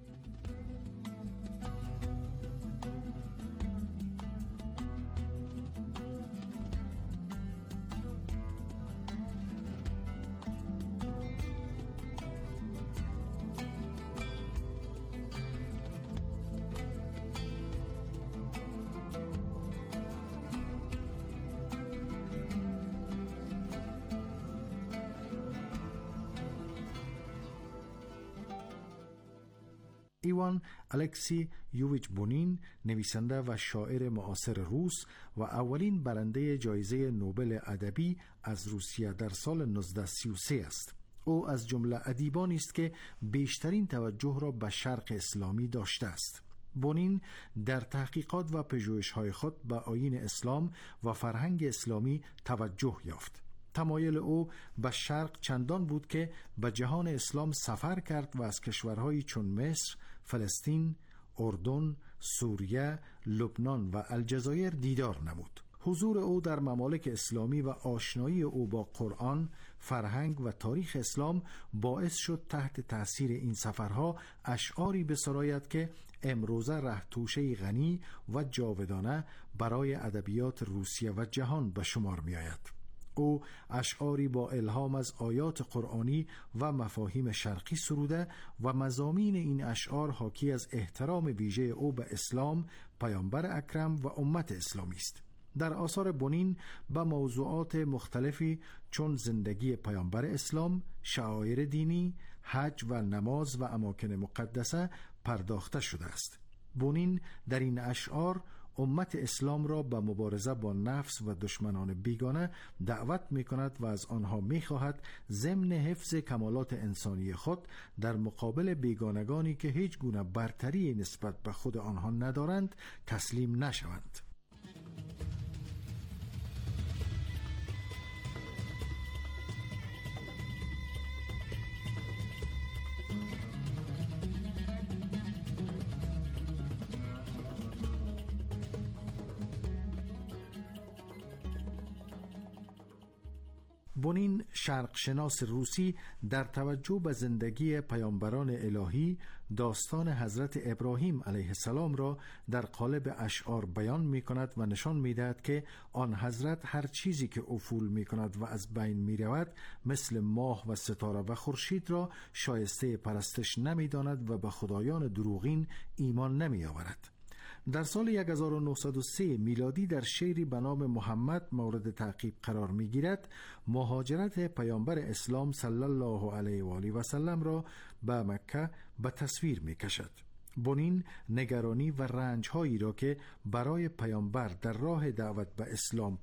ایوان الکسی یوویچ بونین، نویسنده و شاعر معاصر روس و اولین برنده جایزه نوبل ادبی از روسیه در سال نوزده سی و سه است. او از جمله ادیبانی است که بیشترین توجه را به شرق اسلامی داشته است. بونین در تحقیقات و پژوهش‌های خود به آیین اسلام و فرهنگ اسلامی توجه یافت. تمایل او به شرق چندان بود که به جهان اسلام سفر کرد و از کشورهایی چون مصر، فلسطین، اردن، سوریه، لبنان و الجزایر دیدار نمود. حضور او در ممالک اسلامی و آشنایی او با قرآن، فرهنگ و تاریخ اسلام باعث شد تحت تأثیر این سفرها اشعاری بسراید که امروزه رهتوشه‌ای غنی و جاودانه برای ادبیات روسیه و جهان به شمار می آید. او اشعاری با الهام از آیات قرآنی و مفاهیم شرقی سروده و مضامین این اشعار حاکی از احترام ویژه او به اسلام، پیامبر اکرم و امت اسلامی است. در آثار بونین به موضوعات مختلفی چون زندگی پیامبر اسلام، شعائر دینی، حج و نماز و اماکن مقدسه پرداخته شده است. بونین در این اشعار امت اسلام را به مبارزه با نفس و دشمنان بیگانه دعوت می کند و از آنها می خواهد ضمن حفظ کمالات انسانی خود در مقابل بیگانگانی که هیچ گونه برتری نسبت به خود آنها ندارند تسلیم نشوند. بونین شرقشناس روسی در توجه به زندگی پیامبران الهی داستان حضرت ابراهیم علیه السلام را در قالب اشعار بیان می کند و نشان می دهد که آن حضرت هر چیزی که افول می کند و از بین می رود مثل ماه و ستاره و خورشید را شایسته پرستش نمی داند و به خدایان دروغین ایمان نمی آورد. در سال هزار و نهصد و سه میلادی در شعری به نام محمد مورد تعقیب قرار می گیرد مهاجرت پیامبر اسلام صلی الله علیه و آله و سلم را به مکه به تصویر می کشد. بونین نگرانی و رنج هایی را که برای پیامبر در راه دعوت به اسلام